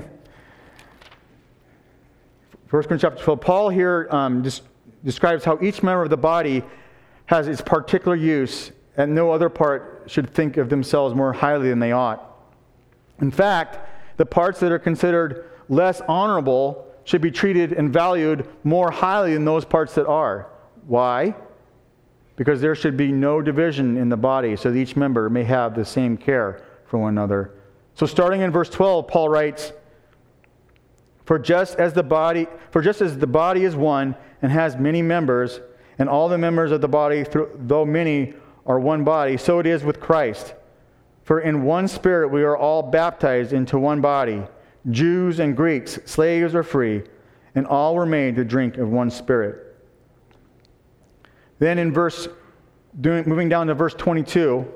First Corinthians chapter twelve, Paul here um, des- describes how each member of the body has its particular use, and no other part should think of themselves more highly than they ought. In fact, the parts that are considered less honorable should be treated and valued more highly than those parts that are. Why? Because there should be no division in the body, so that each member may have the same care for one another. So starting in verse twelve, Paul writes, For just as the body, for just as the body is one and has many members, and all the members of the body, though many, are one body, so it is with Christ. For in one Spirit we are all baptized into one body, Jews and Greeks, slaves or free, and all were made to drink of one Spirit. Then in verse, doing, moving down to verse twenty-two,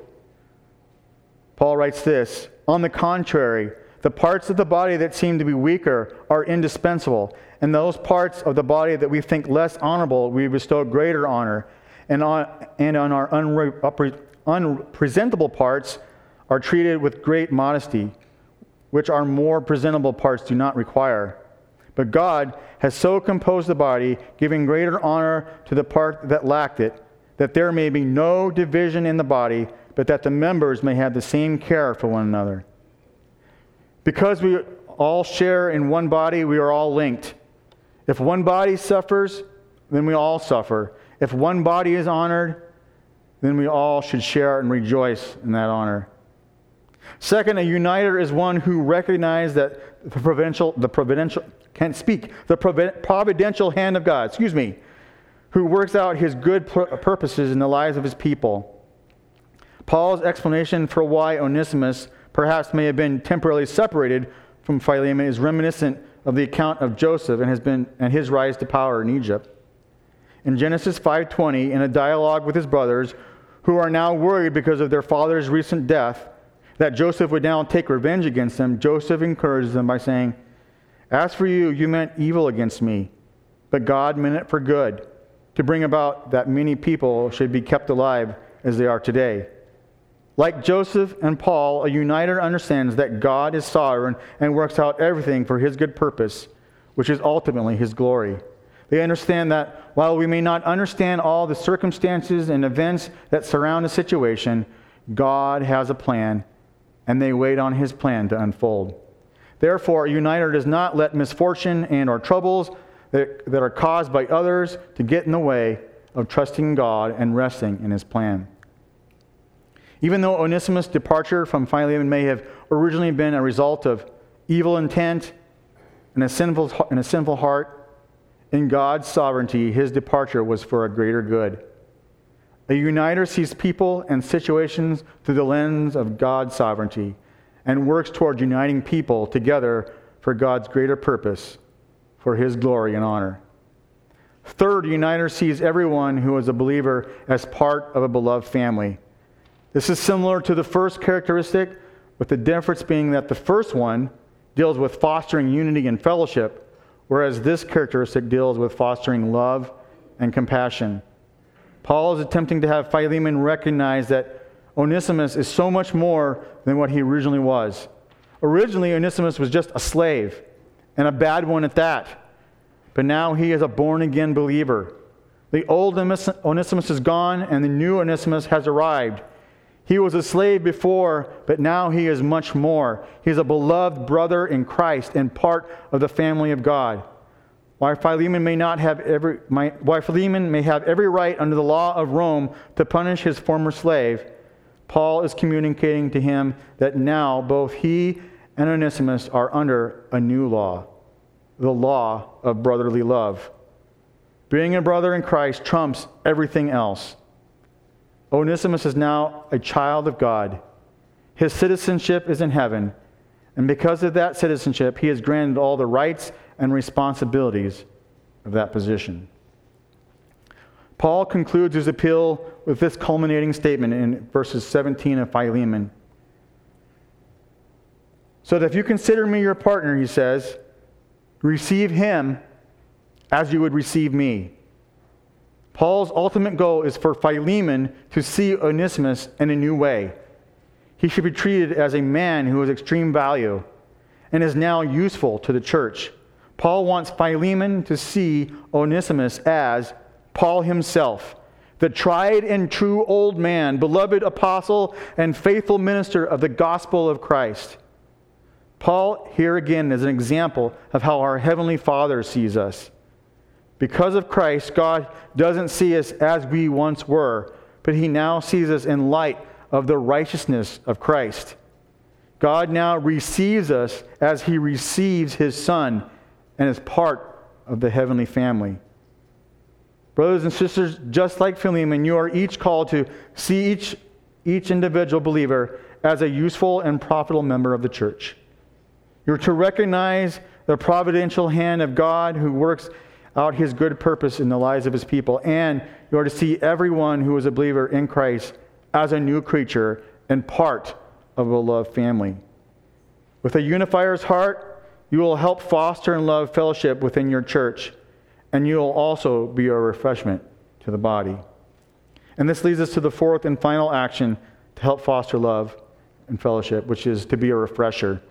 Paul writes this, On the contrary, the parts of the body that seem to be weaker are indispensable, and those parts of the body that we think less honorable we bestow greater honor, and on, and on our unre, unpresentable parts are treated with great modesty, which our more presentable parts do not require. But God has so composed the body, giving greater honor to the part that lacked it, that there may be no division in the body, but that the members may have the same care for one another. Because we all share in one body, we are all linked. If one body suffers, then we all suffer. If one body is honored, then we all should share and rejoice in that honor. Second, a uniter is one who recognizes that the providential, the providential, can't speak, the providential hand of God, excuse me, who works out his good purposes in the lives of his people. Paul's explanation for why Onesimus perhaps may have been temporarily separated from Philemon is reminiscent of the account of Joseph and has been and his rise to power in Egypt. In Genesis five twenty, in a dialogue with his brothers, who are now worried because of their father's recent death, that Joseph would now take revenge against them, Joseph encourages them by saying, As for you, you meant evil against me, but God meant it for good, to bring about that many people should be kept alive as they are today. Like Joseph and Paul, a uniter understands that God is sovereign and works out everything for his good purpose, which is ultimately his glory. They understand that while we may not understand all the circumstances and events that surround a situation, God has a plan, and they wait on his plan to unfold. Therefore, a uniter does not let misfortune and or troubles that, that are caused by others to get in the way of trusting God and resting in his plan. Even though Onesimus' departure from Philemon may have originally been a result of evil intent and a sinful, and a sinful heart, in God's sovereignty, his departure was for a greater good. A uniter sees people and situations through the lens of God's sovereignty and works toward uniting people together for God's greater purpose, for his glory and honor. Third, a uniter sees everyone who is a believer as part of a beloved family. This is similar to the first characteristic, with the difference being that the first one deals with fostering unity and fellowship, whereas this characteristic deals with fostering love and compassion. Paul is attempting to have Philemon recognize that Onesimus is so much more than what he originally was. Originally, Onesimus was just a slave, and a bad one at that. But now he is a born-again believer. The old Onesimus is gone, and the new Onesimus has arrived. He was a slave before, but now he is much more. He is a beloved brother in Christ and part of the family of God. While Philemon may not have every, while Philemon may have every right under the law of Rome to punish his former slave, Paul is communicating to him that now both he and Onesimus are under a new law, the law of brotherly love. Being a brother in Christ trumps everything else. Onesimus is now a child of God. His citizenship is in heaven, and because of that citizenship, he is granted all the rights and responsibilities of that position. Paul concludes his appeal with this culminating statement in verses seventeen of Philemon. So that if you consider me your partner, he says, receive him as you would receive me. Paul's ultimate goal is for Philemon to see Onesimus in a new way. He should be treated as a man who has extreme value and is now useful to the church. Paul wants Philemon to see Onesimus as Paul himself, the tried and true old man, beloved apostle, and faithful minister of the gospel of Christ. Paul, here again, is an example of how our Heavenly Father sees us. Because of Christ, God doesn't see us as we once were, but he now sees us in light of the righteousness of Christ. God now receives us as he receives his Son and is part of the heavenly family. Brothers and sisters, just like Philemon, you are each called to see each, each individual believer as a useful and profitable member of the church. You're to recognize the providential hand of God who works out his good purpose in the lives of his people, and you are to see everyone who is a believer in Christ as a new creature and part of a beloved family. With a unifier's heart, you will help foster and love fellowship within your church, and you will also be a refreshment to the body. And this leads us to the fourth and final action to help foster love and fellowship, which is to be a refresher.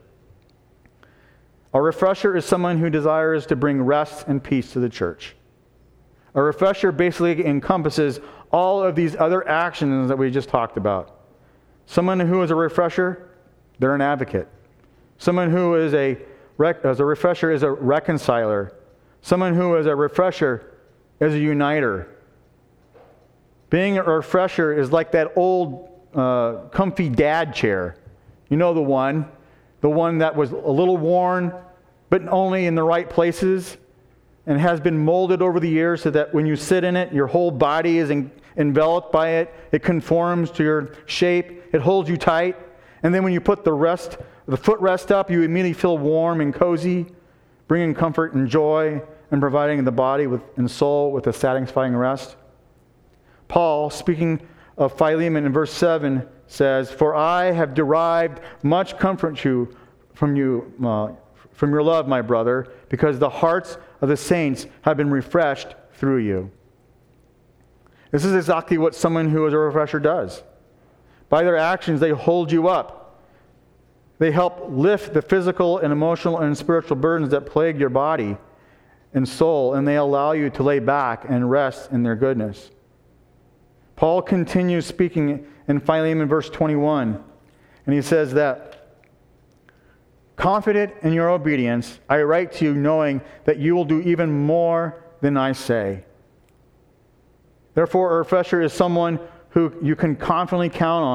A refresher is someone who desires to bring rest and peace to the church. A refresher basically encompasses all of these other actions that we just talked about. Someone who is a refresher, they're an advocate. Someone who is a, as a refresher is a reconciler. Someone who is a refresher is a uniter. Being a refresher is like that old uh, comfy dad chair. You know the one. The one that was a little worn, but only in the right places, and has been molded over the years so that when you sit in it, your whole body is en- enveloped by it. It conforms to your shape. It holds you tight. And then when you put the rest, the footrest up, you immediately feel warm and cozy, bringing comfort and joy and providing the body with, and soul with a satisfying rest. Paul, speaking of Philemon in verse seven, says, "For I have derived much comfort you, from you, uh, from your love, my brother, because the hearts of the saints have been refreshed through you." This is exactly what someone who is a refresher does. By their actions, they hold you up. They help lift the physical and emotional and spiritual burdens that plague your body and soul, and they allow you to lay back and rest in their goodness. Paul continues speaking in Philemon verse twenty-one, and he says that, "Confident in your obedience, I write to you knowing that you will do even more than I say." Therefore, a refresher is someone who you can confidently count on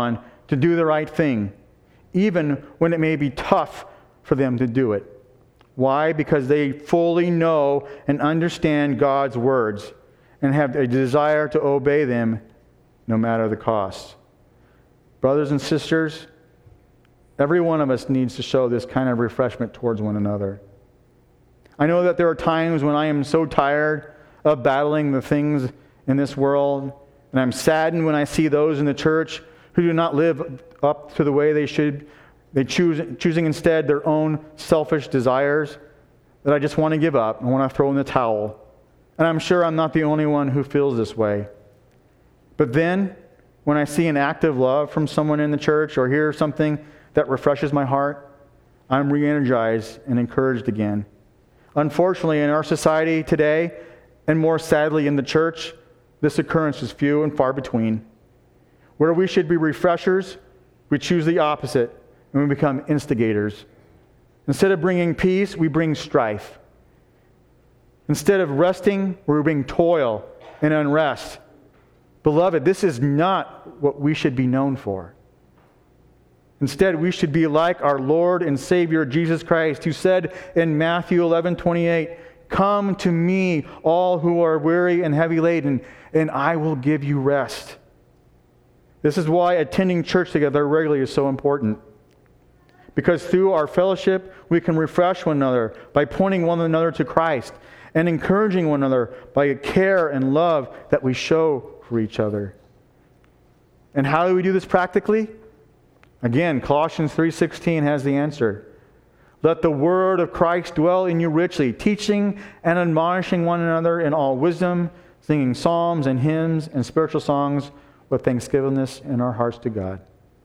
to do the right thing, even when it may be tough for them to do it. Why? Because they fully know and understand God's words and have a desire to obey them no matter the cost. Brothers and sisters, every one of us needs to show this kind of refreshment towards one another. I know that there are times when I am so tired of battling the things in this world, and I'm saddened when I see those in the church who do not live up to the way they should. They choose choosing instead their own selfish desires that I just want to give up. I want to throw in the towel. And I'm sure I'm not the only one who feels this way. But then, when I see an act of love from someone in the church or hear something that refreshes my heart, I'm re-energized and encouraged again. Unfortunately, in our society today, and more sadly in the church, this occurrence is few and far between. Where we should be refreshers, we choose the opposite, and we become instigators. Instead of bringing peace, we bring strife. Instead of resting, we bring toil and unrest. Beloved, this is not what we should be known for. Instead, we should be like our Lord and Savior Jesus Christ, who said in Matthew eleven twenty-eight, "Come to me, all who are weary and heavy laden, and I will give you rest." This is why attending church together regularly is so important. Because through our fellowship, we can refresh one another by pointing one another to Christ and encouraging one another by a care and love that we show for each other. And how do we do this practically? Again, Colossians three sixteen has the answer. Let the word of Christ dwell in you richly, teaching and admonishing one another in all wisdom, singing psalms and hymns and spiritual songs with thanksgivingness in our hearts to God.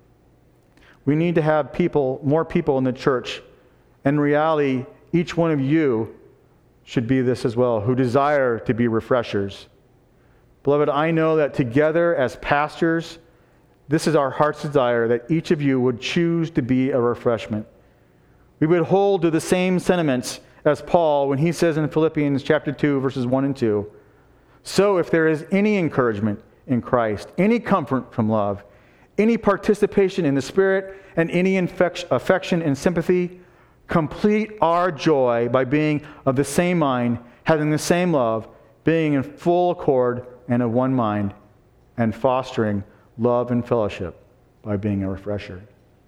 We need to have people, more people in the church. In reality, each one of you should be this as well, who desire to be refreshers. Beloved, I know that together as pastors, this is our heart's desire, that each of you would choose to be a refreshment. We would hold to the same sentiments as Paul when he says in Philippians chapter two, verses one and two, "So if there is any encouragement in Christ, any comfort from love, any participation in the Spirit, and any infec- affection and sympathy, complete our joy by being of the same mind, having the same love, being in full accord and of one mind, and fostering love and fellowship by being a refresher."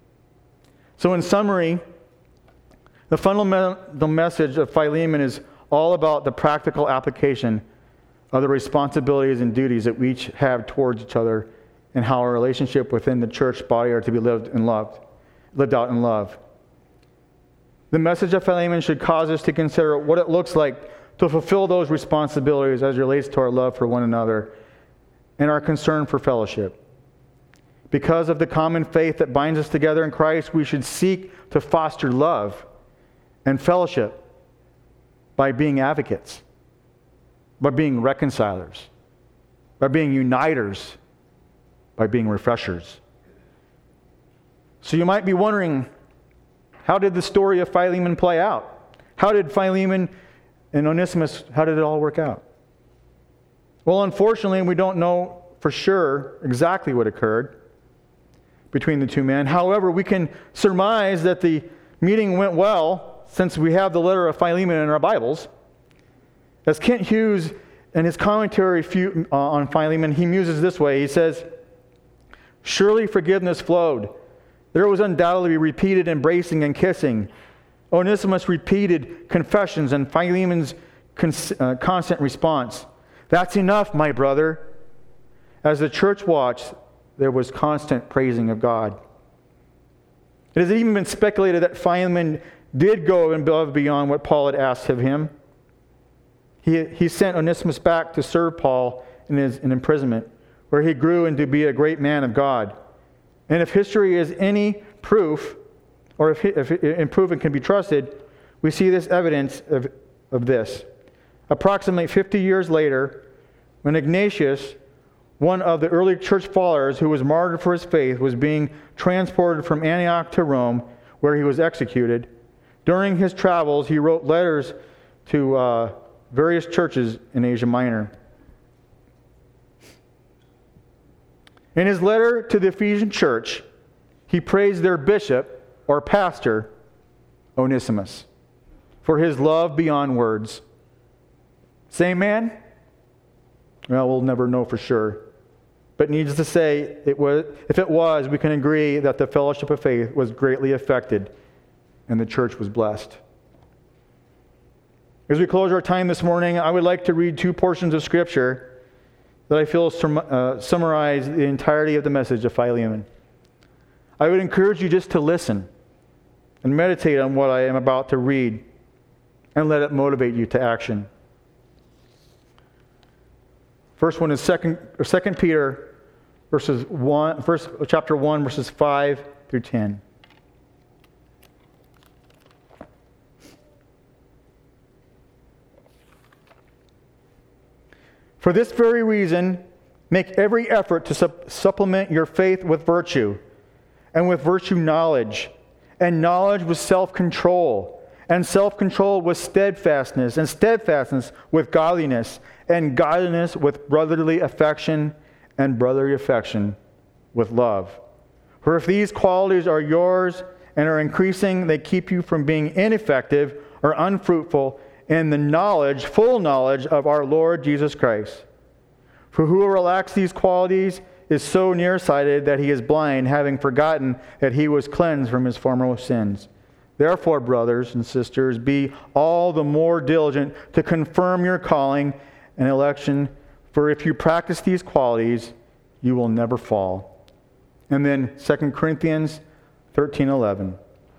So in summary, the fundamental message of Philemon is all about the practical application of the responsibilities and duties that we each have towards each other and how our relationship within the church body are to be lived and loved, lived out in love. The message of Philemon should cause us to consider what it looks like to fulfill those responsibilities as it relates to our love for one another and our concern for fellowship. Because of the common faith that binds us together in Christ, we should seek to foster love and fellowship by being advocates, by being reconcilers, by being uniters, by being refreshers. So you might be wondering, how did the story of Philemon play out? How did Philemon and Onesimus, how did it all work out? Well, unfortunately, we don't know for sure exactly what occurred between the two men. However, we can surmise that the meeting went well since we have the letter of Philemon in our Bibles. As Kent Hughes, in his commentary on Philemon, he muses this way. He says, "Surely forgiveness flowed. There was undoubtedly repeated embracing and kissing. Onesimus repeated confessions and Philemon's cons- uh, constant response. That's enough, my brother." As the church watched, there was constant praising of God. It has even been speculated that Philemon did go above and beyond what Paul had asked of him. He, he sent Onesimus back to serve Paul in his in imprisonment, where he grew into be a great man of God. And if history is any proof, or if, if improvement can be trusted, we see this evidence of, of this. Approximately fifty years later, when Ignatius, one of the early church followers who was martyred for his faith, was being transported from Antioch to Rome, where he was executed, during his travels, he wrote letters to uh, various churches in Asia Minor. In his letter to the Ephesian church, he praised their bishop or pastor, Onesimus, for his love beyond words. Same man? Well, we'll never know for sure. But needless to say, it was, if it was, we can agree that the fellowship of faith was greatly affected and the church was blessed. As we close our time this morning, I would like to read two portions of Scripture that I feel sum, uh, summarize the entirety of the message of Philemon. I would encourage you just to listen and meditate on what I am about to read and let it motivate you to action. First one is Second, or Second Peter, verses one, first chapter one, verses five through ten. For this very reason, make every effort to sup- supplement your faith with virtue, and with virtue knowledge, and knowledge with self-control, and self-control with steadfastness, and steadfastness with godliness, and godliness with brotherly affection, and brotherly affection with love. For if these qualities are yours and are increasing, they keep you from being ineffective or unfruitful in the knowledge, full knowledge of our Lord Jesus Christ. For whoever lacks these qualities is so nearsighted that he is blind, having forgotten that he was cleansed from his former sins. Therefore, brothers and sisters, be all the more diligent to confirm your calling and election, for if you practice these qualities, you will never fall. And then Second Corinthians thirteen eleven.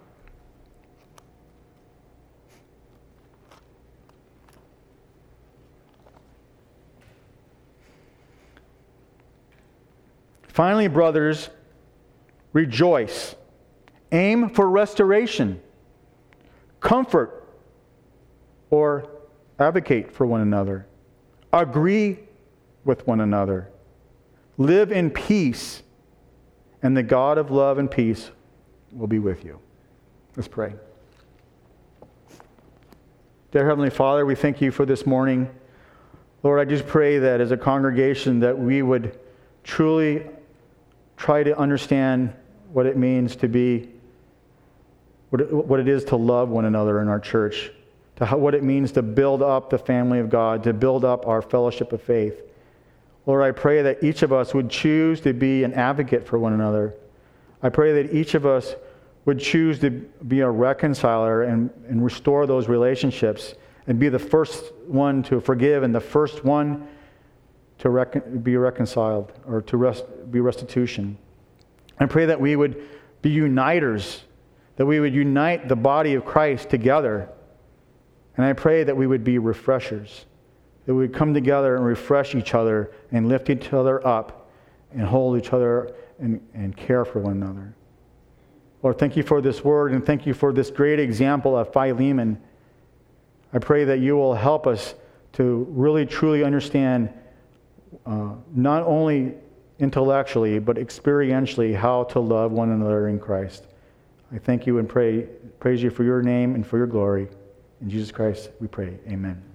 Finally, brothers, rejoice. Aim for restoration. Comfort or advocate for one another. Agree with one another. Live in peace, and the God of love and peace will be with you. Let's pray. Dear Heavenly Father, we thank you for this morning. Lord, I just pray that as a congregation that we would truly try to understand what it means to be, what it, what it is to love one another in our church, to how, what it means to build up the family of God, to build up our fellowship of faith. Lord, I pray that each of us would choose to be an advocate for one another. I pray that each of us would choose to be a reconciler and, and restore those relationships and be the first one to forgive and the first one to recon- be reconciled or to rest, be restitution. I pray that we would be uniters, that we would unite the body of Christ together. And I pray that we would be refreshers, that we would come together and refresh each other and lift each other up and hold each other and, and care for one another. Lord, thank you for this word and thank you for this great example of Philemon. I pray that you will help us to really truly understand Uh, not only intellectually, but experientially, how to love one another in Christ. I thank you and pray, praise you for your name and for your glory. In Jesus Christ we pray. Amen.